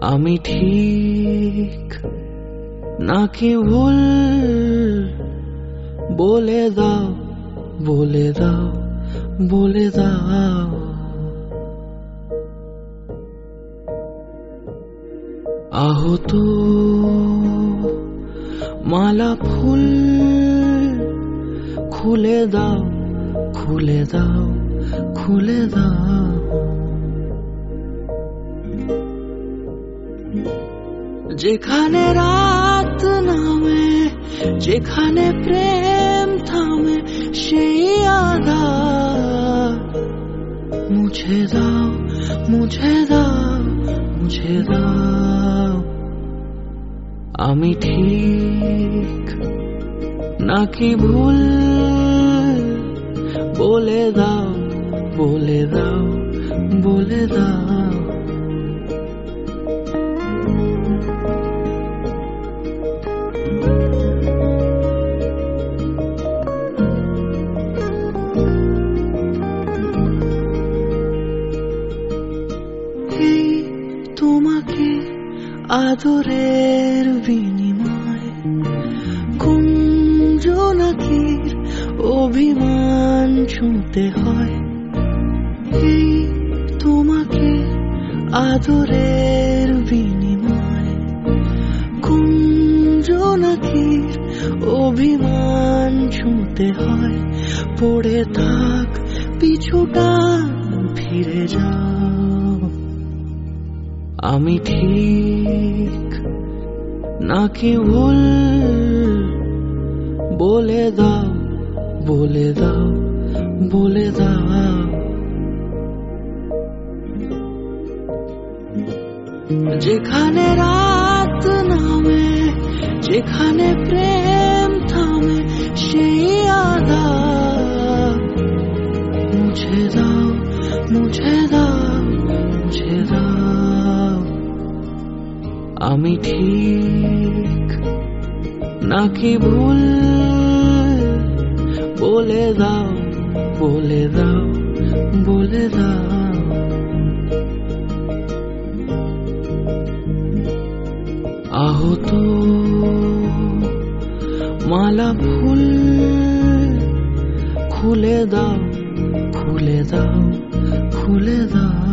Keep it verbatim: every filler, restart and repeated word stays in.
আমি ঠিক নাকি ভুল বলে দাও বলে দাও বলে দাও। আহত মালা ফুল খুলে দাও খুলে দাও খুলে দাও। যেখানে রাত নামে যেখানে প্রেম থামে সেই আধার মুছে দাও মুছে দাও মুছে দাও। আমি ঠিক নাকি ভুল বলে দাও বলে দাও বলে দাও। এই তোমাকে আদরের বিনিময় কুঞ্জ নাকির অভিমান ছুঁতে হয়। এই তোমাকে আদরের বিনিময় কুঞ্জ নাকির অভিমান ছুঁতে হয়। পড়ে থাক পিছুটা ফিরে যাও। আমি ঠিক নাকি ভুল বলে দাও বলে দাও বলে দাও। যেখানে রাত নামে যেখানে প্রেম থামে সেই আধার মুছে দাও মুছে দাও মুছে দাও। আমি ঠিক নাকি ভুল বলে দাও বলে দাও বলে দাও। আহত মালা ফুল খুলে দাও খুলে দাও খুলে দাও।